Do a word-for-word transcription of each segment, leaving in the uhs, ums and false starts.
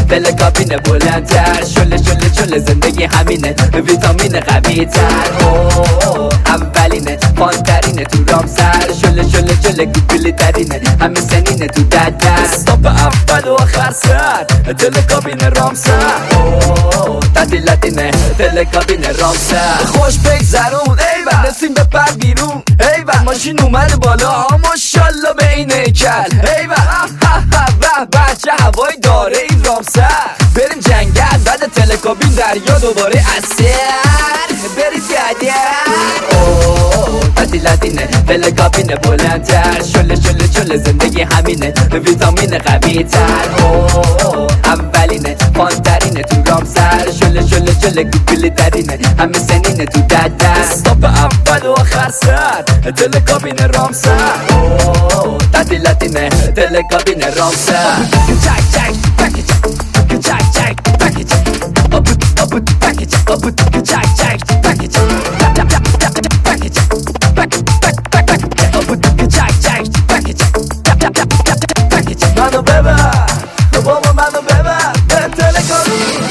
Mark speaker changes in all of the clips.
Speaker 1: دل کابینه بلندتر، شله شله شله زندگی همینه، ویتامین قوی تر. اولینه فانترینه تو رام سر، شله شله شله گوگلی ترینه، همه سنینه تو دد در. استاپ اول و آخر سر، دل کابینه رام سر. تعطیلاتینه دل کابینه رام سر. خوش بگذرون ایول، رسیم به پر بیرون ایول، ماشین اومده بالا ماشالله به این هیکل ایول. به بچه هوای داره این رام سر. بریم جنگل بعد تل کابین دریا دوباره اثر، بریم گردن. تعطیلاتینه دل کابینه بلندتر، شله شله شله زندگی همینه، ویتامین قوی تر. اولینه فانترینه تو رام سر، شله شله شله گوگلی ترینه، همه سنینه تو دد در. استاپ اول و آخر سر، دل کابینه رام سر. تعطیلاتینه دل کابینه رام سر. چک چک پک چک چک چک پک چک اب اب پک چک اب چک چک پک چک پک چک پک پک پک اب چک چک پک چک پک چک. منو ببر بابا منو ببر به تل کابین.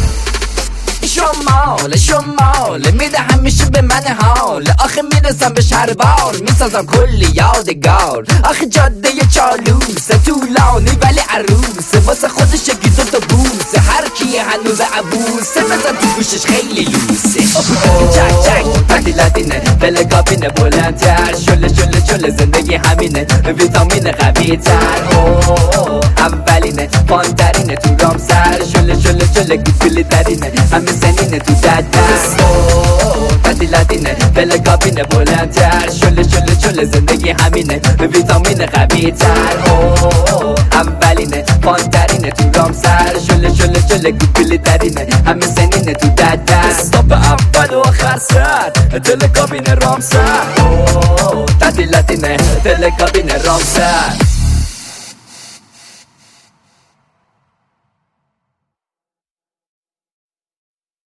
Speaker 1: شمال شمال میده همیشه به من حال، آخه میرسم به شهربار میسازم کلی یادگار. آخه جاده چالوسه طولانی ولی عروسه، واسه خودش یکی دوتا بوسه، هر کی هنوز عبوسه بزن تو گوشش خیلی لوسه. چک چک تعطیلاتینه دل کابینه بلندتر، شله شله شله زندگی همینه، ویتامین قوی تر. اولینه فانترینه تو رام سر، شله شله شله گوگلی ترینه، همه سنینه تو دد در. تعطیلاتینه دل کابینه بلندتر، شله شله شله زندگی همینه، ویتامین قوی تر. اولینه فانترینه تو رام سر، شله شله شله گوگلی ترینه، همه سنینه تو دد در. استاپ اول و آخر سر، دل کابینه رام سر. تعطیلاتینه دل کابینه رام سر.